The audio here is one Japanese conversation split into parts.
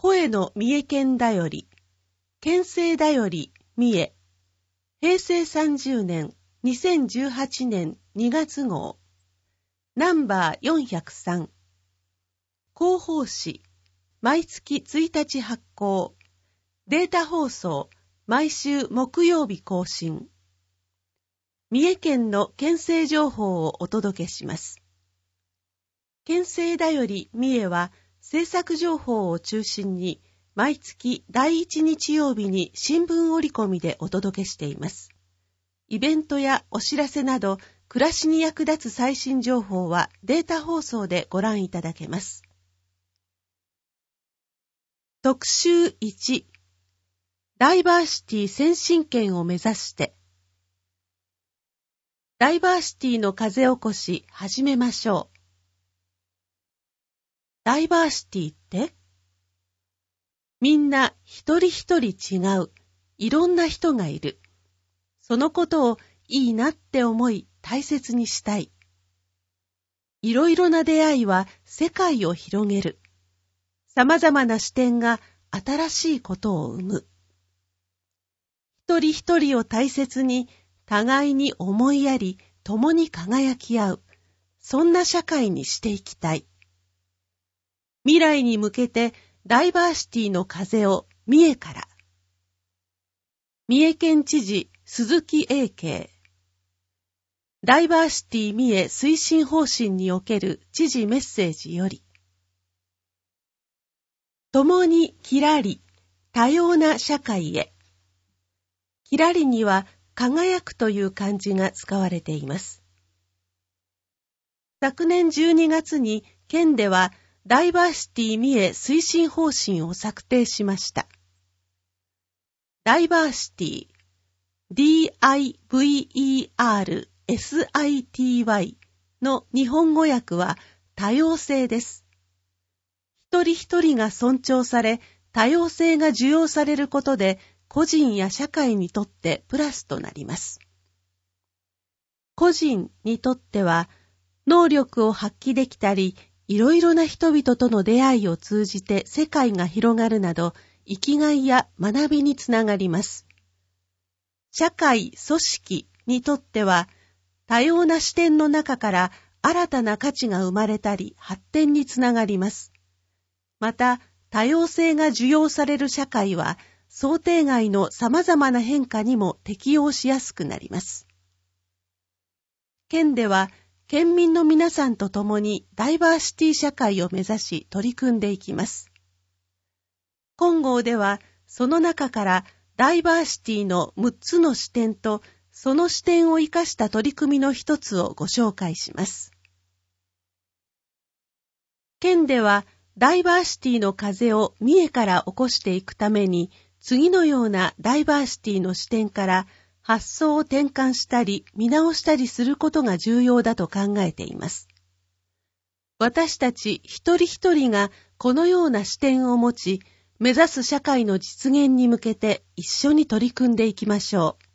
声の三重県だより、県政だより三重、平成30年、2018年2月号、ナンバー403、広報誌、毎月1日発行、データ放送、毎週木曜日更新。三重県の県政情報をお届けします。県政だより三重は政策情報を中心に毎月第1日曜日に新聞折り込みでお届けしています。イベントやお知らせなど暮らしに役立つ最新情報はデータ放送でご覧いただけます。特集1、ダイバーシティ先進権を目指して。ダイバーシティの風起こし始めましょう。ダイバーシティって？みんな一人一人違う、いろんな人がいる。そのことをいいなって思い大切にしたい。いろいろな出会いは世界を広げる。様々な視点が新しいことを生む。一人一人を大切に互いに思いやり共に輝き合う。そんな社会にしていきたい。未来に向けてダイバーシティの風を三重から。三重県知事鈴木英慶。ダイバーシティ三重推進方針における知事メッセージより。共にきらり、多様な社会へ。きらりには輝くという漢字が使われています。昨年12月に県ではダイバーシティ三重推進方針を策定しました。ダイバーシティ、DIVERSITY の日本語訳は多様性です。一人一人が尊重され、多様性が受容されることで、個人や社会にとってプラスとなります。個人にとっては、能力を発揮できたり、いろいろな人々との出会いを通じて世界が広がるなど、生きがいや学びにつながります。社会、組織にとっては、多様な視点の中から新たな価値が生まれたり、発展につながります。また、多様性が受容される社会は、想定外の様々な変化にも適応しやすくなります。県では、県民の皆さんと共にダイバーシティ社会を目指し取り組んでいきます。今号では、その中からダイバーシティの6つの視点と、その視点を生かした取り組みの一つをご紹介します。県では、ダイバーシティの風を三重から起こしていくために、次のようなダイバーシティの視点から発想を転換したり見直したりすることが重要だと考えています。私たち一人一人がこのような視点を持ち、目指す社会の実現に向けて一緒に取り組んでいきましょう。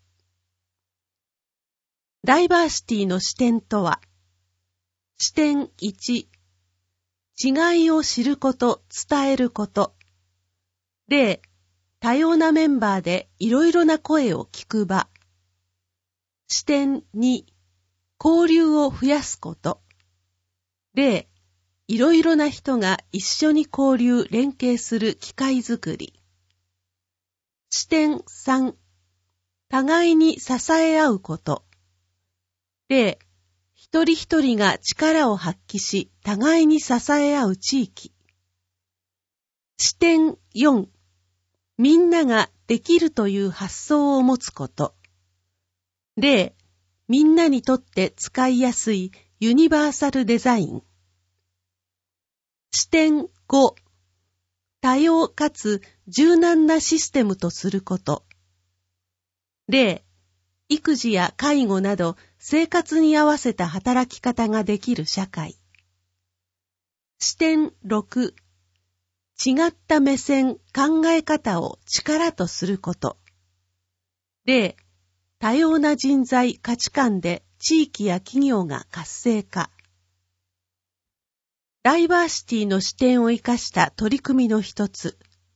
ダイバーシティの視点とは、視点1、違いを知ること、伝えること。例、多様なメンバーでいろいろな声を聞く場。視点2、交流を増やすこと。例、いろいろな人が一緒に交流・連携する機会づくり。視点3、互いに支え合うこと。例、一人一人が力を発揮し、互いに支え合う地域。視点4、みんなができるという発想を持つこと。例、みんなにとって使いやすいユニバーサルデザイン。視点5、多様かつ柔軟なシステムとすること。例、育児や介護など生活に合わせた働き方ができる社会。視点6、違った目線、考え方を力とすること。例、多様な人材、価値観で地域や企業が活性化。ダイバーシティの視点を生かした取り組みの一つ、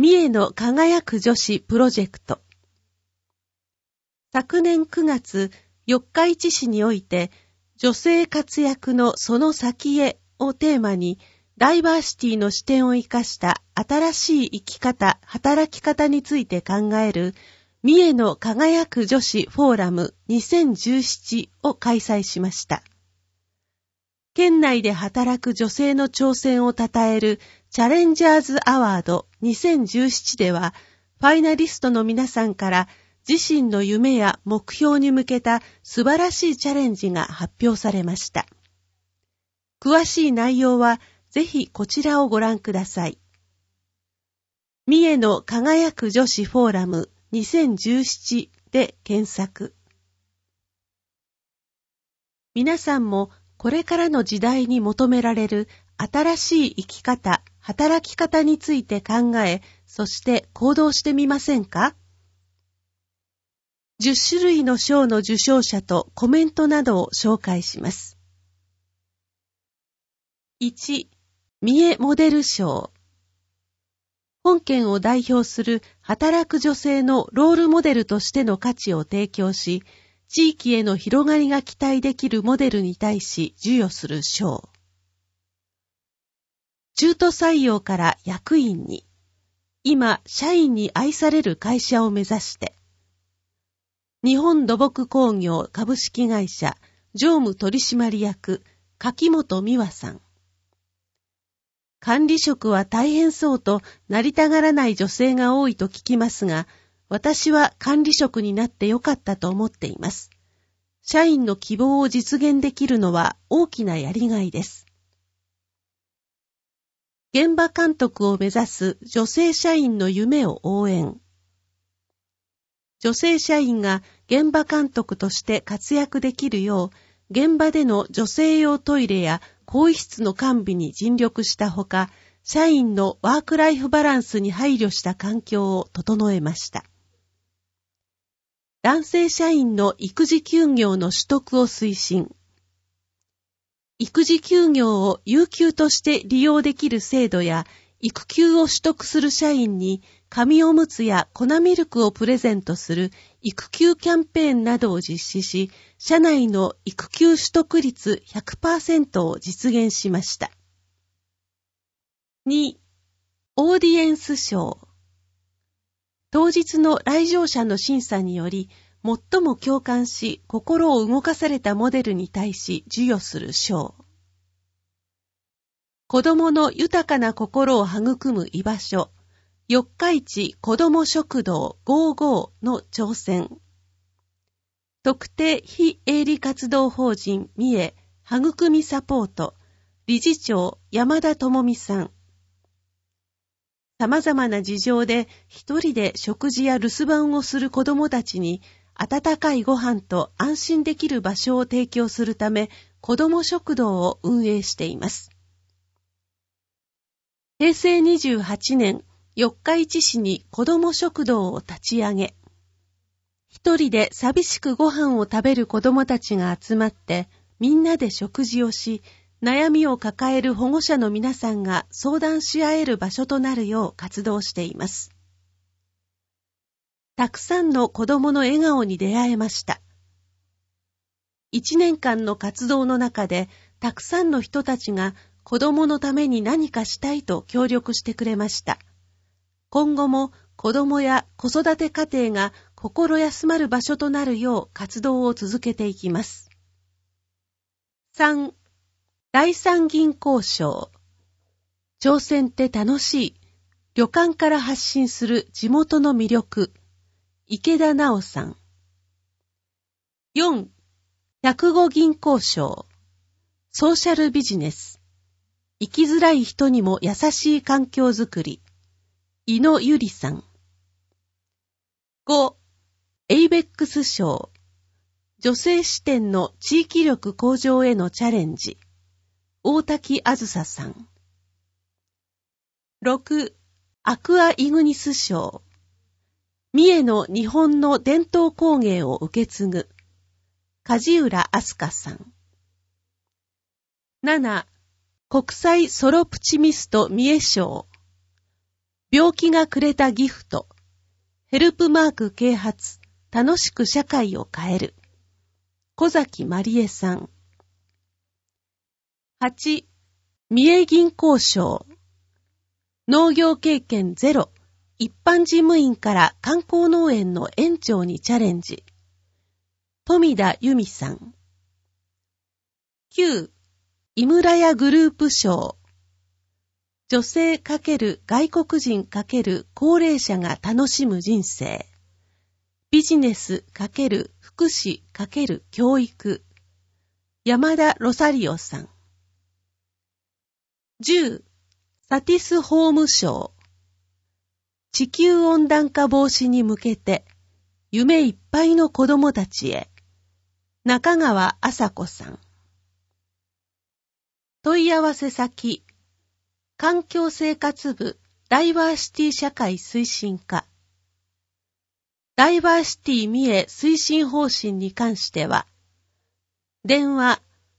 三重の輝く女子プロジェクト。昨年9月、四日市市において、女性活躍のその先へをテーマに、ダイバーシティの視点を生かした新しい生き方、働き方について考える、三重の輝く女子フォーラム2017を開催しました。県内で働く女性の挑戦を称えるチャレンジャーズアワード2017では、ファイナリストの皆さんから自身の夢や目標に向けた素晴らしいチャレンジが発表されました。詳しい内容はぜひこちらをご覧ください。三重の輝く女子フォーラム2017で検索。皆さんもこれからの時代に求められる新しい生き方、働き方について考え、そして行動してみませんか？10種類の賞の受賞者とコメントなどを紹介します。1、三重モデル賞。本県を代表する働く女性のロールモデルとしての価値を提供し、地域への広がりが期待できるモデルに対し授与する賞。中途採用から役員に、今、社員に愛される会社を目指して、日本土木工業株式会社常務取締役柿本美和さん。管理職は大変そうとなりたがらない女性が多いと聞きますが、私は管理職になってよかったと思っています。社員の希望を実現できるのは大きなやりがいです。現場監督を目指す女性社員の夢を応援。女性社員が現場監督として活躍できるよう、現場での女性用トイレや更衣室の完備に尽力したほか、社員のワークライフバランスに配慮した環境を整えました。男性社員の育児休業の取得を推進。育児休業を有給として利用できる制度や、育休を取得する社員に紙おむつや粉ミルクをプレゼントする育休キャンペーンなどを実施し、社内の育休取得率 100% を実現しました。2. オーディエンス賞。当日の来場者の審査により、最も共感し、心を動かされたモデルに対し授与する賞。子どもの豊かな心を育む居場所、四日市子ども食堂55の挑戦。特定非営利活動法人三重育みサポート理事長山田智美さん。様々な事情で一人で食事や留守番をする子どもたちに温かいご飯と安心できる場所を提供するため、子ども食堂を運営しています。平成28年、四日市市に子ども食堂を立ち上げ、一人で寂しくご飯を食べる子どもたちが集まって、みんなで食事をし、悩みを抱える保護者の皆さんが相談し合える場所となるよう活動しています。たくさんの子どもの笑顔に出会えました。1年間の活動の中で、たくさんの人たちが子どものために何かしたいと協力してくれました。今後も子どもや子育て家庭が心休まる場所となるよう活動を続けていきます。3. 第三銀行賞。挑戦って楽しい。旅館から発信する地元の魅力。池田直さん。4. 105銀行賞。ソーシャルビジネス。生きづらい人にも優しい環境づくり。井野ゆりさん。5. エイベックス賞。女性視点の地域力向上へのチャレンジ。大滝あずささん。6. アクアイグニス賞。三重の日本の伝統工芸を受け継ぐ。梶浦飛鳥さん。7. 国際ソロプチミスト三重賞。 病気がくれたギフト、ヘルプマーク啓発、楽しく社会を変える。小崎まりえさん。8、三重銀行賞。農業経験ゼロ、一般事務員から観光農園の園長にチャレンジ。富田由美さん。9、井村屋グループ賞。女性×外国人×高齢者が楽しむ人生。ビジネス×福祉×教育。山田ロサリオさん。10、サティスホーム賞。地球温暖化防止に向けて、夢いっぱいの子供たちへ。中川麻子さん。問い合わせ先、環境生活部ダイバーシティ社会推進課。ダイバーシティ三重推進方針に関しては、電話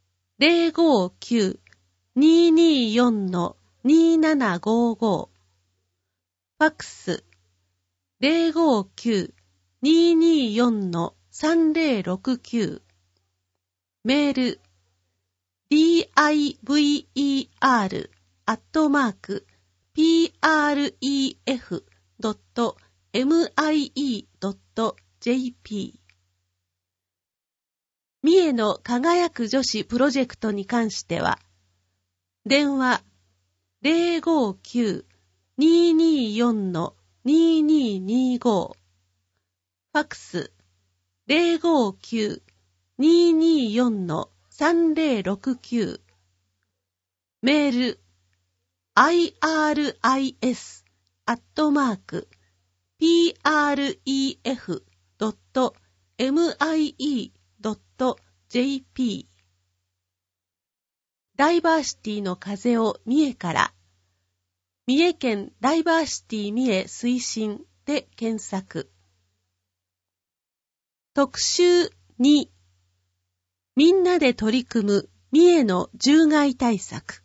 059-224-2755、ファックス 059-224-3069、メール diver@pref.mie.jp。 三重の輝く女子プロジェクトに関しては、電話 059-224-2225、ファックス 059-224-3069、メール iris@pref.mie.jp。 ダイバーシティの風を三重から、三重県ダイバーシティ三重推進で検索。特集2、みんなで取り組む三重の獣害対策。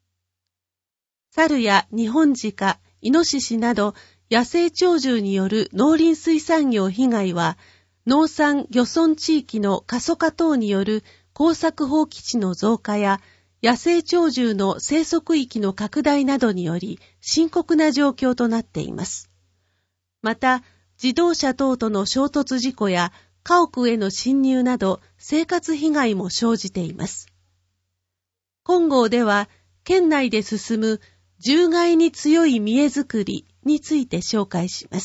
猿やニホンジカ、イノシシなど野生鳥獣による農林水産業被害は、農産漁村地域の過疎化等による耕作放棄地の増加や野生鳥獣の生息域の拡大などにより深刻な状況となっています。また、自動車等との衝突事故や家屋への侵入など生活被害も生じています。本号では、県内で進む獣害に強い三重づくりについて紹介します。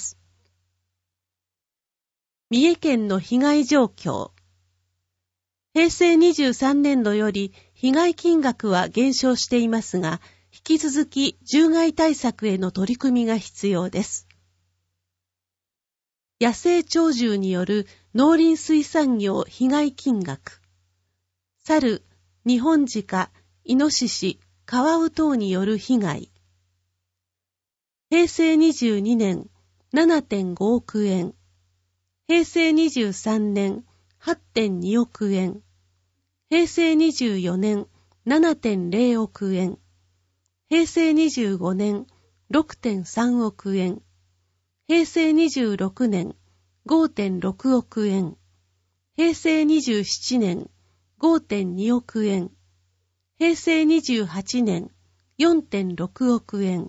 三重県の被害状況。平成23年度より被害金額は減少していますが、引き続き獣害対策への取り組みが必要です。野生鳥獣による農林水産業被害金額。猿、ニホンジカ、イノシシ、カワウ等による被害。平成22年 7.5 億円。平成23年 8.2 億円。平成24年 7.0 億円。平成25年 6.3 億円。平成26年 5.6 億円。平成27年 5.2 億円。平成28年 4.6 億円。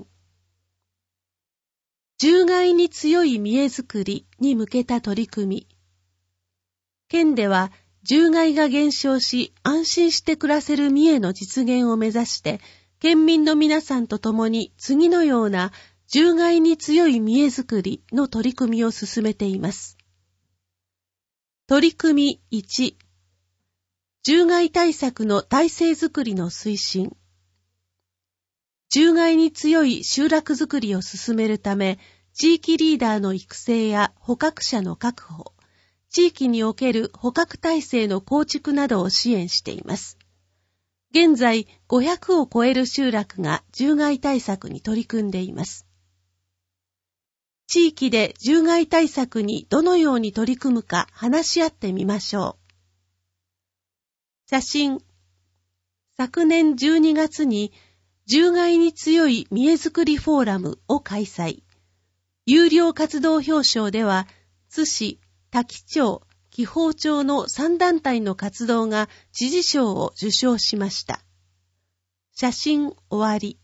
獣害に強い三重づくりに向けた取り組み。県では獣害が減少し安心して暮らせる三重の実現を目指して、県民の皆さんと共に次のような獣害に強い三重づくりの取り組みを進めています。取り組み1、獣害対策の体制づくりの推進。獣害に強い集落づくりを進めるため、地域リーダーの育成や捕獲者の確保、地域における捕獲体制の構築などを支援しています。現在、500を超える集落が獣害対策に取り組んでいます。地域で獣害対策にどのように取り組むか話し合ってみましょう。写真。昨年12月に獣害に強い見栄づくりフォーラムを開催。有料活動表彰では、津市、多気町、紀宝町の3団体の活動が知事賞を受賞しました。写真終わり。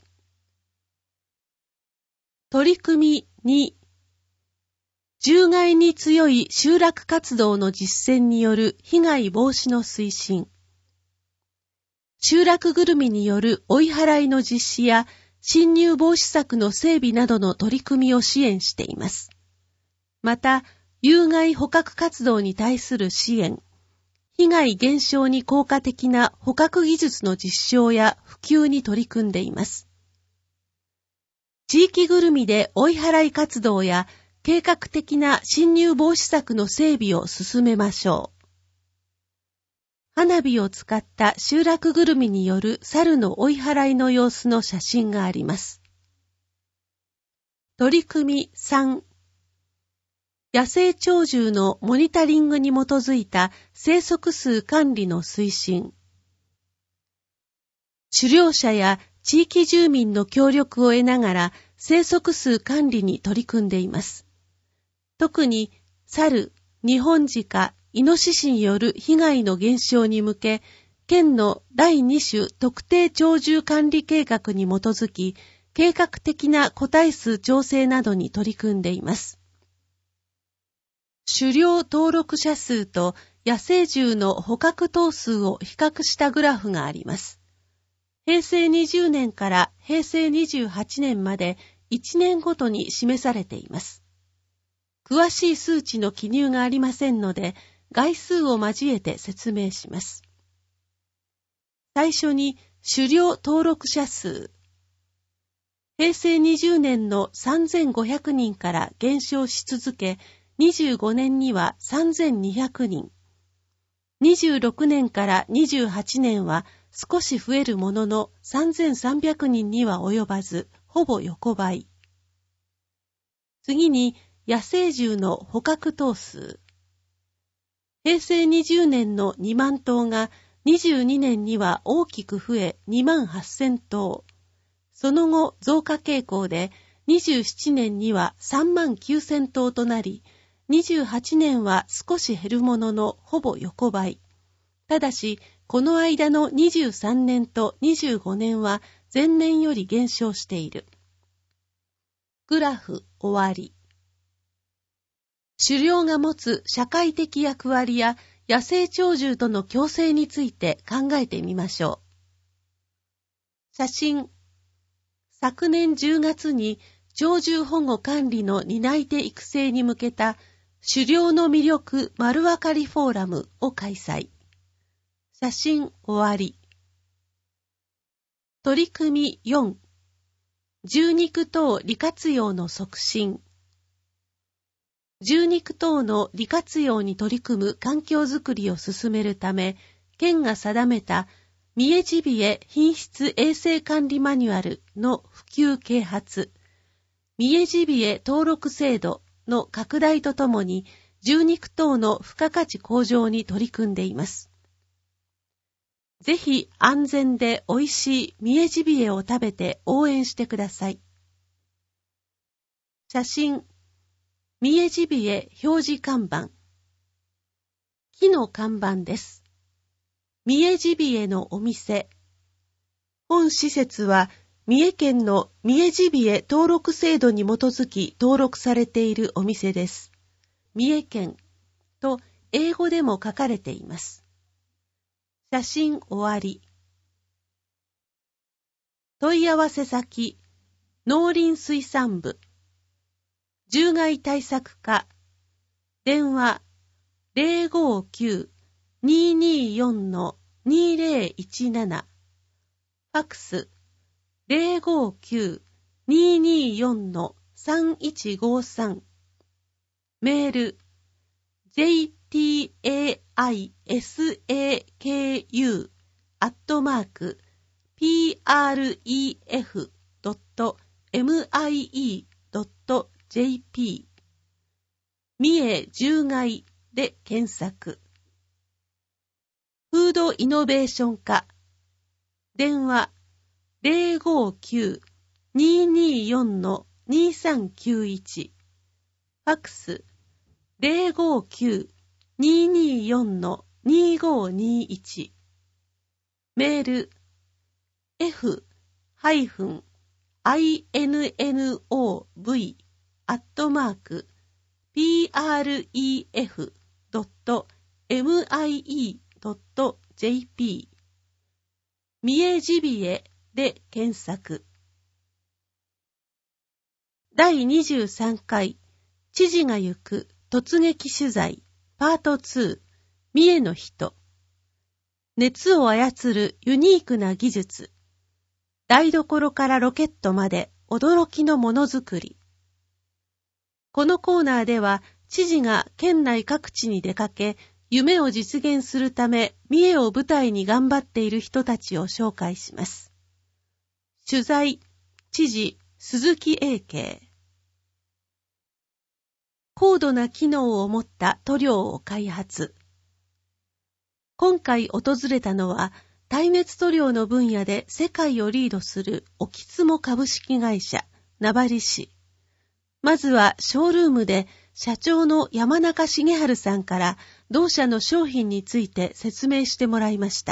取り組み2、獣害に強い集落活動の実践による被害防止の推進。集落ぐるみによる追い払いの実施や侵入防止策の整備などの取り組みを支援しています。また、有害捕獲活動に対する支援、被害減少に効果的な捕獲技術の実証や普及に取り組んでいます。地域ぐるみで追い払い活動や計画的な侵入防止策の整備を進めましょう。花火を使った集落ぐるみによる猿の追い払いの様子の写真があります。取り組み3、野生鳥獣のモニタリングに基づいた生息数管理の推進。狩猟者や地域住民の協力を得ながら生息数管理に取り組んでいます。特に猿、ニホンジカ、イノシシによる被害の減少に向け、県の第2種特定鳥獣管理計画に基づき、計画的な個体数調整などに取り組んでいます。狩猟登録者数と野生獣の捕獲頭数を比較したグラフがあります。平成20年から平成28年まで1年ごとに示されています。詳しい数値の記入がありませんので、概数を交えて説明します。最初に狩猟登録者数。平成20年の3500人から減少し続け、25年には3200人。26年から28年は少し増えるものの3300人には及ばず、ほぼ横ばい。次に野生獣の捕獲頭数。平成20年の2万頭が22年には大きく増え2万8000頭。その後増加傾向で27年には3万9000頭となり、28年は少し減るもののほぼ横ばい。ただし、この間の23年と25年は前年より減少している。グラフ終わり。狩猟が持つ社会的役割や野生鳥獣との共生について考えてみましょう。写真。昨年10月に鳥獣保護管理の担い手育成に向けた狩猟の魅力丸わかりフォーラムを開催。写真終わり。取り組み4、獣肉等利活用の促進。獣肉等の利活用に取り組む環境づくりを進めるため、県が定めた三重ジビエ品質衛生管理マニュアルの普及啓発、三重ジビエ登録制度の拡大とともに、獣肉等の付加価値向上に取り組んでいます。ぜひ安全で美味しい三重ジビエを食べて応援してください。写真。三重ジビエ表示看板。木の看板です。三重ジビエのお店。本施設は三重県の三重ジビエ登録制度に基づき登録されているお店です。三重県と英語でも書かれています。写真終わり。問い合わせ先、農林水産部。獣害対策課。電話 059-224-2017。ファクス 059-224-3153。メール jtisaku@pref.mie.jp 三重獣害で検索。フードイノベーション課。電話 059-224-2391 ファックス 059-224-2521 メール f-inov@pref.mie.jp 三重ジビエで検索。第23回知事が行く突撃取材パート2三重の人。熱を操るユニークな技術。台所からロケットまで驚きのものづくり。このコーナーでは知事が県内各地に出かけ、夢を実現するため三重を舞台に頑張っている人たちを紹介します。取材、知事、鈴木英慶。高度な機能を持った塗料を開発。今回訪れたのは、耐熱塗料の分野で世界をリードする沖津株式会社、名張市。まずはショールームで社長の山中茂治さんから同社の商品について説明してもらいました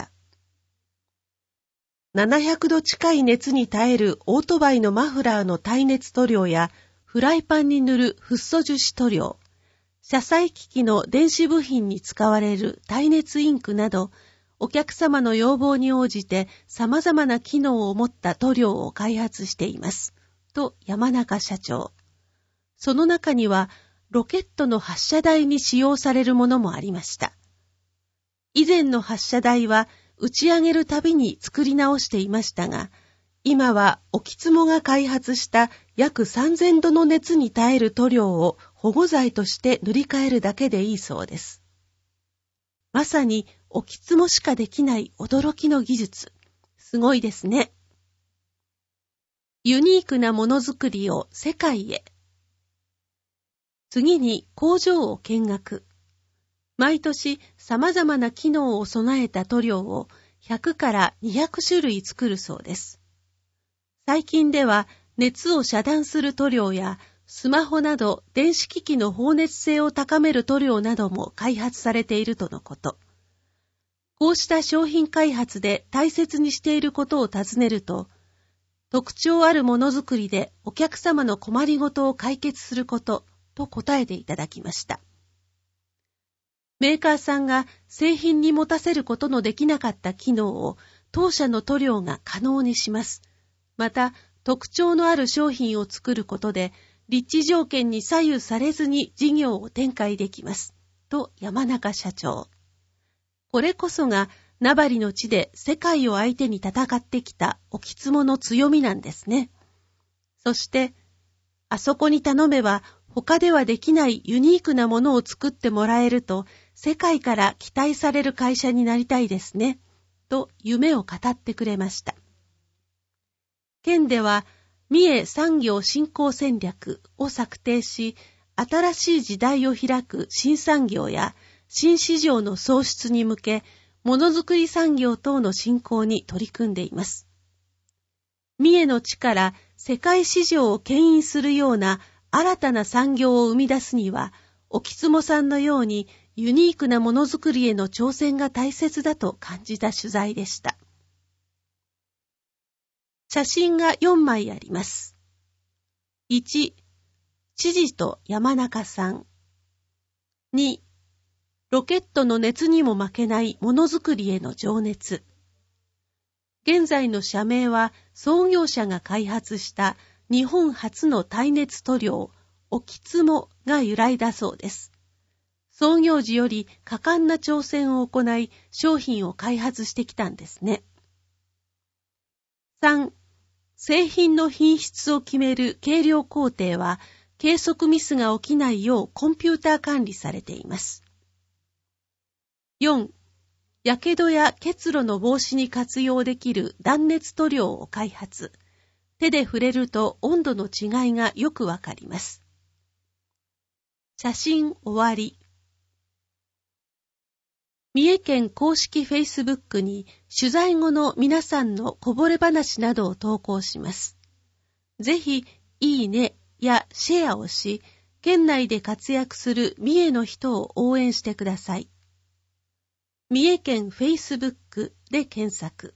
。700度近い熱に耐えるオートバイのマフラーの耐熱塗料やフライパンに塗るフッ素樹脂塗料、車載機器の電子部品に使われる耐熱インクなど、お客様の要望に応じて様々な機能を持った塗料を開発しています。と山中社長。その中にはロケットの発射台に使用されるものもありました。以前の発射台は打ち上げるたびに作り直していましたが、今は沖津が開発した約3000度の熱に耐える塗料を保護剤として塗り替えるだけでいいそうです。まさに沖津しかできない驚きの技術。すごいですね。ユニークなものづくりを世界へ。次に工場を見学。毎年様々な機能を備えた塗料を100から200種類作るそうです。最近では熱を遮断する塗料やスマホなど電子機器の放熱性を高める塗料なども開発されているとのこと。こうした商品開発で大切にしていることを尋ねると、特徴あるものづくりでお客様の困りごとを解決することと答えていただきました。メーカーさんが製品に持たせることのできなかった機能を当社の塗料が可能にします。また、特徴のある商品を作ることで、立地条件に左右されずに事業を展開できます。と山中社長。これこそが名張の地で世界を相手に戦ってきた沖津の強みなんですね。そして、あそこに頼めば他ではできないユニークなものを作ってもらえると世界から期待される会社になりたいですね。と夢を語ってくれました。県では三重産業振興戦略を策定し、新しい時代を開く新産業や新市場の創出に向け、ものづくり産業等の振興に取り組んでいます。三重の地から世界市場を牽引するような新たな産業を生み出すには、沖津さんのようにユニークなものづくりへの挑戦が大切だと感じた取材でした。写真が4枚あります。1、知事と山中さん。2、ロケットの熱にも負けないものづくりへの情熱。現在の社名は創業者が開発した日本初の耐熱塗料、沖津が由来だそうです。創業時より果敢な挑戦を行い、商品を開発してきたんですね。3、製品の品質を決める計量工程は、計測ミスが起きないようコンピューター管理されています。4、やけどや結露の防止に活用できる断熱塗料を開発。手で触れると温度の違いがよくわかります。写真終わり。 三重県公式フェイスブックに取材後の皆さんのこぼれ話などを投稿します。ぜひ、いいねやシェアをし、県内で活躍する三重の人を応援してください。三重県フェイスブックで検索。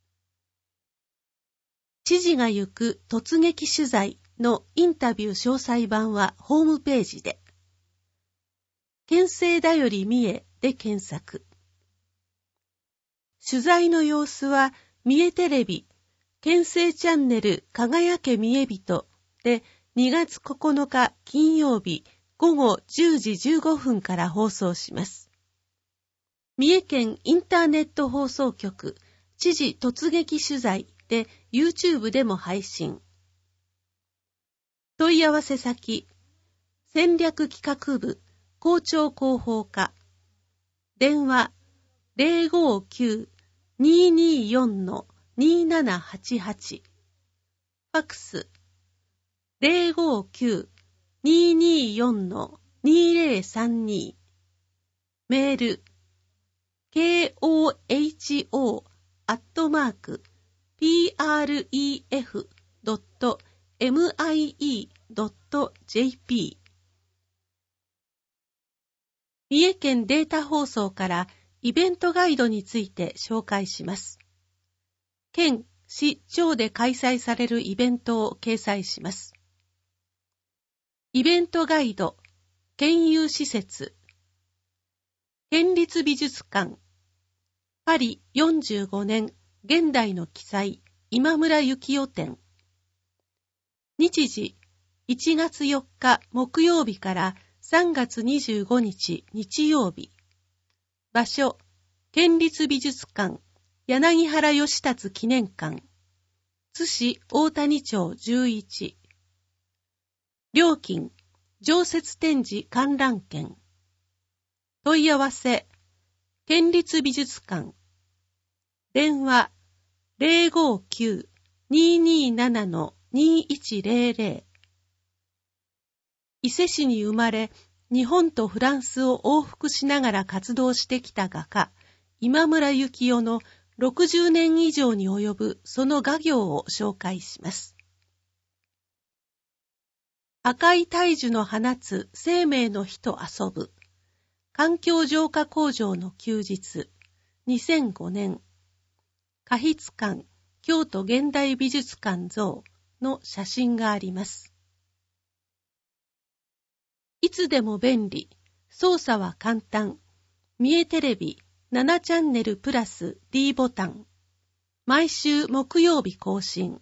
知事が行く突撃取材のインタビュー詳細版はホームページで。県政だより三重で検索。取材の様子は三重テレビ、県政チャンネル輝け三重人で2月9日金曜日午後10時15分から放送します。三重県インターネット放送局知事突撃取材で YouTube でも配信。問い合わせ先、戦略企画部校長広報課、電話 059-224-2788、ファクス 059-224-2032、メール koho@pref.mie.jp。 三重県データ放送からイベントガイドについて紹介します。県、市、町で開催されるイベントを掲載します。イベントガイド、県有施設、県立美術館、パリ45年現代の記載今村幸代展。日時、1月4日木曜日から3月25日日曜日。場所、県立美術館、柳原義達記念館、津市大谷町11。料金、常設展示観覧券。問い合わせ、県立美術館。電話、059-227-2100。伊勢市に生まれ、日本とフランスを往復しながら活動してきた画家、今村幸代の60年以上に及ぶその画業を紹介します。赤い大樹の放つ生命の火と遊ぶ。環境浄化工場の休日。2005年。花筆館、京都現代美術館像の写真があります。いつでも便利、操作は簡単。三重テレビ7チャンネルプラス D ボタン。毎週木曜日更新。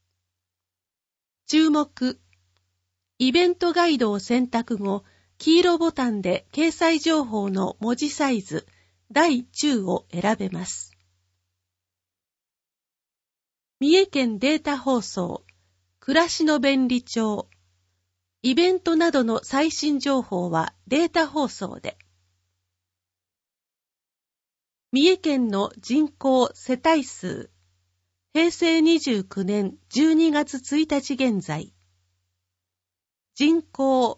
注目。イベントガイドを選択後、黄色ボタンで掲載情報の文字サイズ、大中を選べます。三重県データ放送、暮らしの便利帳。イベントなどの最新情報はデータ放送で。三重県の人口世帯数。平成29年12月1日現在。人口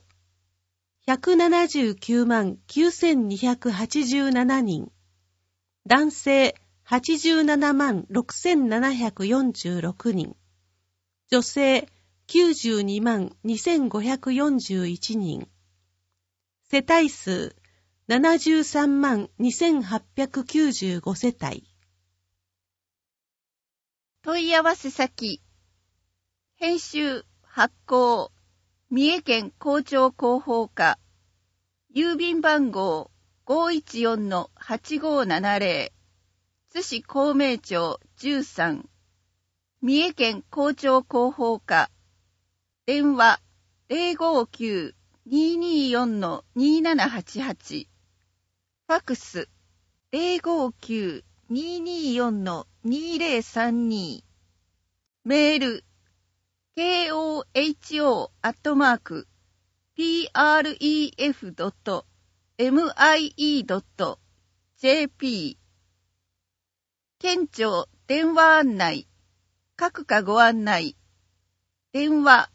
179万9287人。男性87万6746人。女性92万2541人。世帯数73万2895世帯。 問い合わせ先。編集、発行、三重県校長広報課。郵便番号 514-8570。津市孔明町13。三重県校長広報課。電話 059-224-2788。ファクス 059-224-2032。メール koho@pref.mie.jp。 県庁電話案内、各課ご案内。電話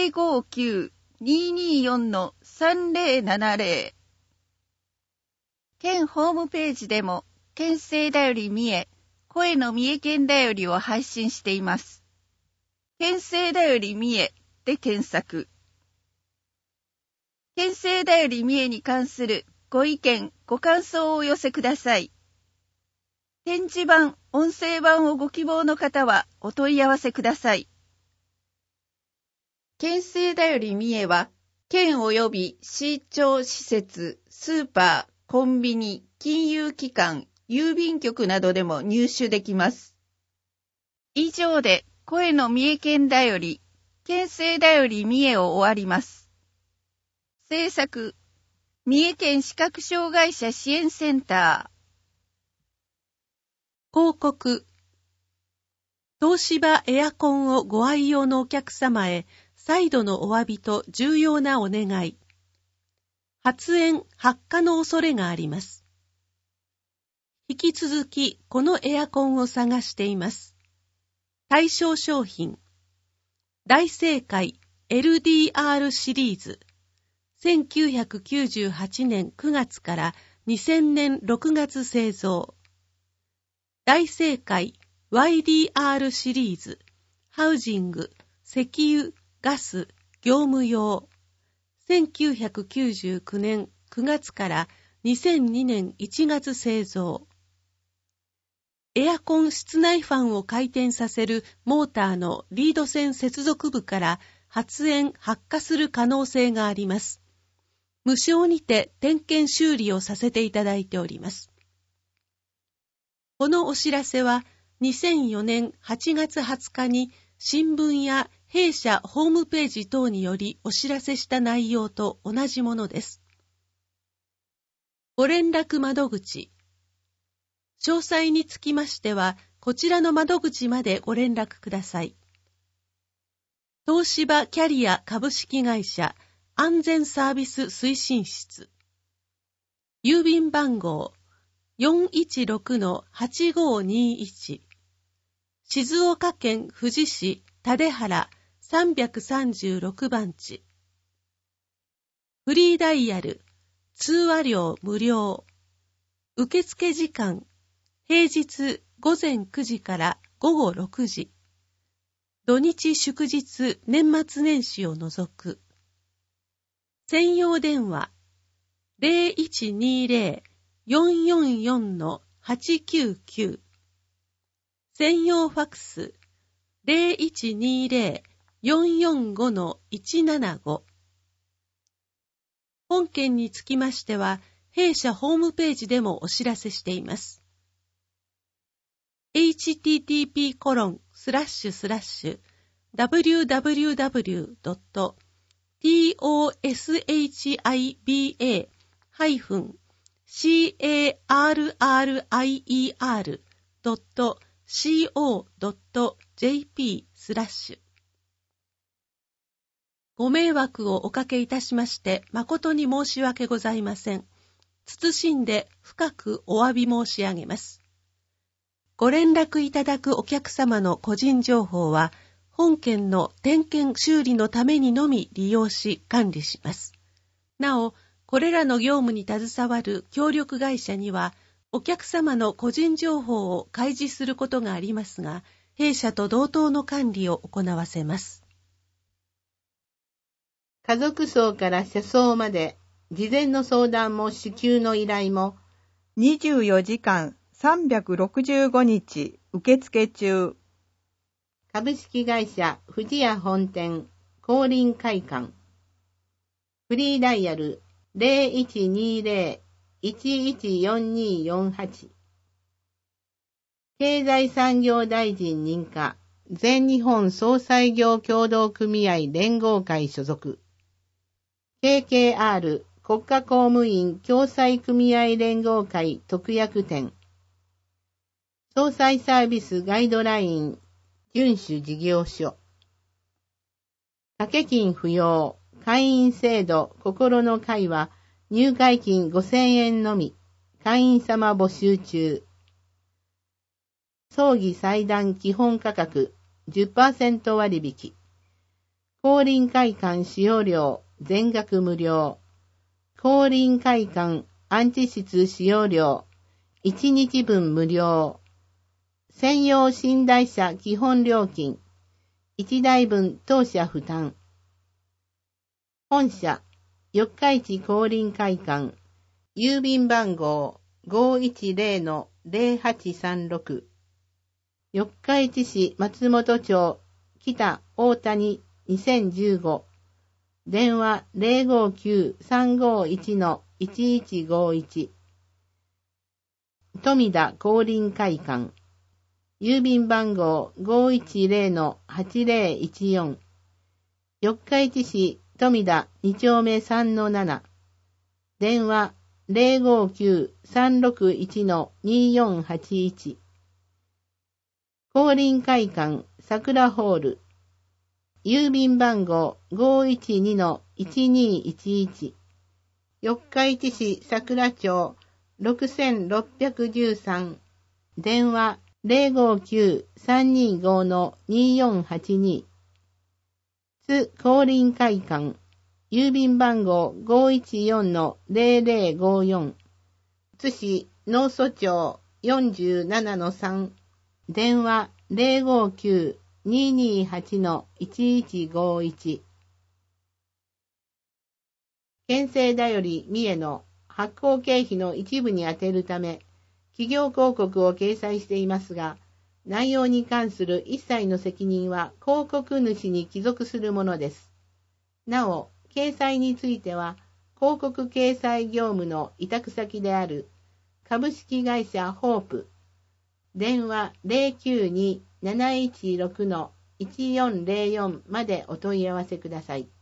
059-224-3070。 県ホームページでも、県政だより三重、声の三重県だよりを配信しています。県政だより三重で検索。県政だより三重に関するご意見、ご感想をお寄せください。展示版、音声版をご希望の方はお問い合わせください。県政だより三重は、県及び市町施設、スーパー、コンビニ、金融機関、郵便局などでも入手できます。以上で、声の三重県だより、県政だより三重を終わります。制作、三重県視覚障害者支援センター。広告。東芝エアコンをご愛用のお客様へ、再度のお詫びと重要なお願い。発煙・発火の恐れがあります。引き続き、このエアコンを探しています。対象商品。大正解 LDR シリーズ。1998年9月から2000年6月製造。大正解 YDR シリーズ。ハウジング、石油、ガス、業務用。1999年9月から2002年1月製造。エアコン室内ファンを回転させるモーターのリード線接続部から発煙・発火する可能性があります。無償にて点検修理をさせていただいております。このお知らせは2004年8月20日に新聞や弊社ホームページ等によりお知らせした内容と同じものです。ご連絡窓口。詳細につきましては、こちらの窓口までご連絡ください。東芝キャリア株式会社安全サービス推進室。郵便番号 416-8521。静岡県富士市蓼原336番地。フリーダイヤル、通話料無料。受付時間、平日午前9時から午後6時。土日祝日年末年始を除く。専用電話 0120-444-899。専用ファクス 0120-445-175。本件につきましては、弊社ホームページでもお知らせしています。http://www.toshiber-carrier.co.jp/ ご迷惑をおかけいたしまして誠に申し訳ございません。謹んで深くお詫び申し上げます。ご連絡いただくお客様の個人情報は、本件の点検修理のためにのみ利用し管理します。なお、これらの業務に携わる協力会社には、お客様の個人情報を開示することがありますが、弊社と同等の管理を行わせます。 家族層から車窓まで、事前の相談も支給の依頼も、 24時間365日受付中。 株式会社富士屋本店光臨会館。フリーダイヤル 0120-114248。経済産業大臣認可、全日本総裁業協同組合連合会所属。KKR 国家公務員共済組合連合会特約店。総裁サービスガイドライン遵守事業所。掛け金不要、会員制度心の会は入会金5000円のみ、会員様募集中。葬儀祭壇基本価格 10% 割引。光臨会館使用料全額無料。光臨会館安置室使用料、1日分無料。専用寝台車基本料金、1台分当社負担。本社、四日市光臨会館、郵便番号 510-0836。四日市市松本町、北大谷2015。電話 059-351-1151。富田光臨会館。郵便番号 510-8014。四日市市富田2丁目 3-7。電話 059-361-2481。光臨会館桜ホール。郵便番号 512-1211。四日市市桜町6613。電話 059-325-2482。津光臨会館。郵便番号 514-0054。津市農蘇町 47-3。電話 059-228-1151。県政だより三重の発行経費の一部に充てるため、企業広告を掲載していますが、内容に関する一切の責任は広告主に帰属するものです。なお、掲載については、広告掲載業務の委託先である株式会社ホープ、電話 092-716-1404 までお問い合わせください。